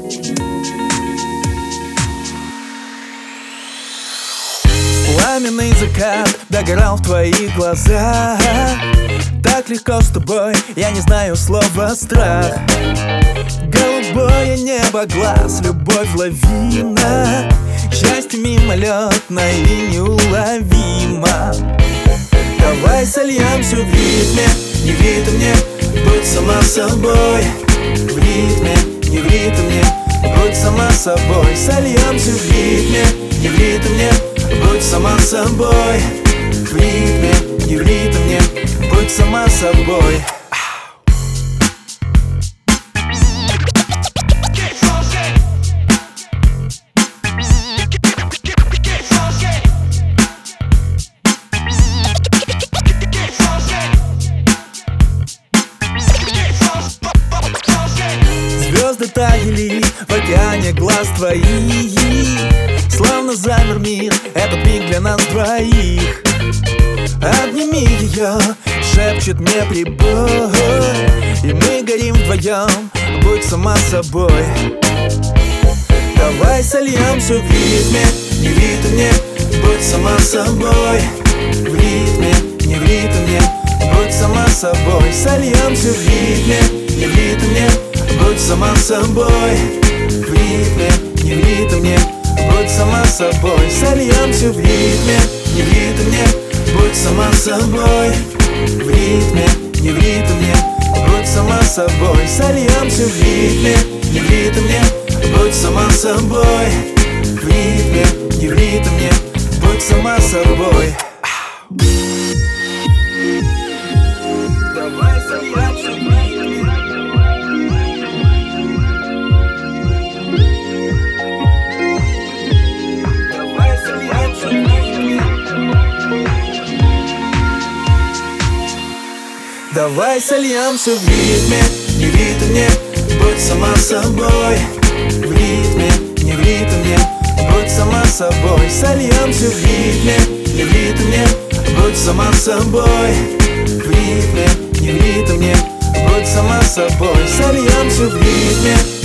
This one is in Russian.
Пламенный закат догорал в твоих глазах. Так легко с тобой, я не знаю слова страх. Голубое небо глаз, любовь лавина. Счастье мимолетно и неуловимо. Давай сольемся в ритме, не в ритме, будь сама собой. В ритме, не в ритме, будь сама собой. Сольемся в ритме, не в ритме, будь сама собой. В ритме, не в ритме, будь сама собой. Звезды таяли в океане глаз твоих. Словно замер мир, этот миг для нас двоих. Обними ее, шепчет мне прибой. И мы горим вдвоем, будь сама собой. Давай сольемся в ритме, не в ритме, будь сама собой. В ритме, не в ритме, будь сама собой. Сольемся в ритме, не в ритме, будь сама собой. В ритме, не в ритме, будь сама собой. Сольемся в ритме, не в ритме, будь сама собой. В ритме, не в ритме, будь сама собой. Сольемся в ритме, не в ритме, будь сама собой. В ритме, не в ритме, будь сама собой. Давай сольемся в ритме. Давай сольемся в ритме. Давай сольемся в ритме, не в ритме, будь сама собой. В ритме, не в ритме, будь сама собой. Сольемся в ритме, не в ритме, будь сама собой. В ритме, не в ритме, будь сама собой. Сольемся в ритме.